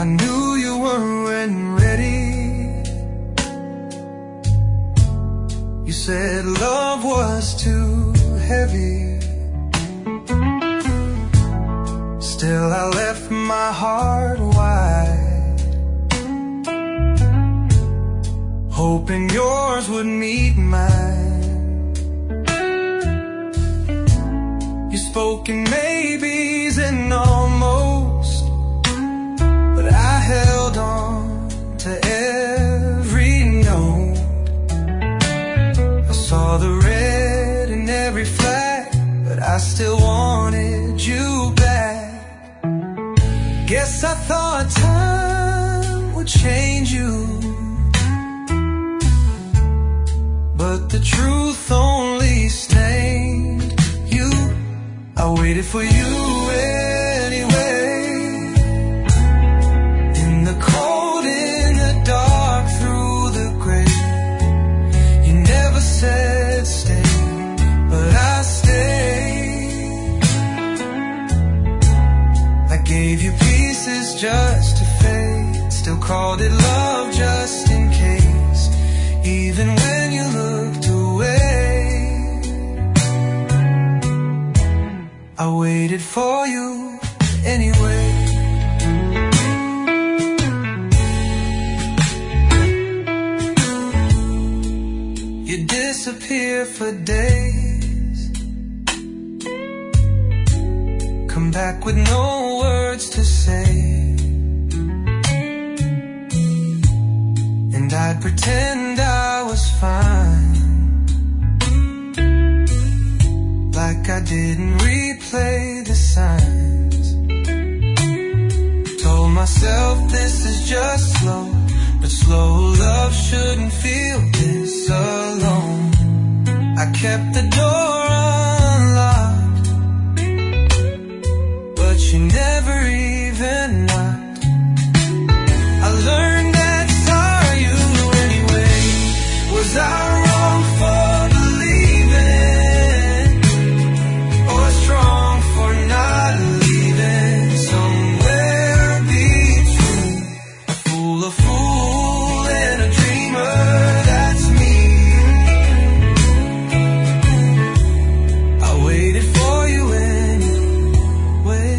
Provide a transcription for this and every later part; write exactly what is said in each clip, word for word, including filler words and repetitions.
I knew you weren't ready. You said love was too heavy. Still I left my heart wide, hoping yours would meet mine. You spoke in maybes and almost, but I held on to every note. I saw the red in every flag, but I still wanted you back. Guess I thought time would change you, but the truth only stained you. I waited for you anyway, in the cold, in the dark, through the gray. You never said stay, but I stayed. I gave you pieces just to fade, still called it love just in case, even when you looked away. I waited for you anyway. You disappear for days, come back with no words to say, and I'd pretend I was fine, like I didn't replay the signs. Told myself this is just slow, but slow love shouldn't feel this alone. I kept the door unlocked, but you never even knocked. I learned that saw you anyway. Was I wrong for believing, or strong for not leaving? Somewhere between a fool, a fool and a dreamer, that's me. I waited for you anyway.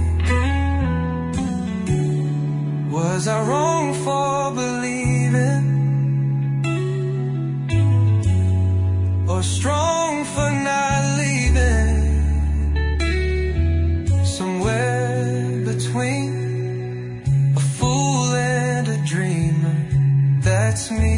Was I wrong for believing, or strong for not leaving? Somewhere between a fool and a dreamer, that's me.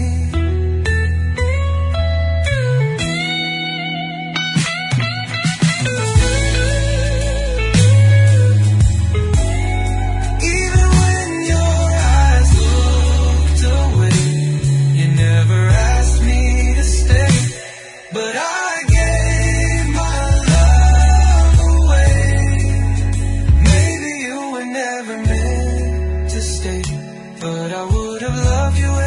Even when your eyes looked away, you never asked me to stay, but I gave my love away. Maybe you were never meant to stay, but I would have loved you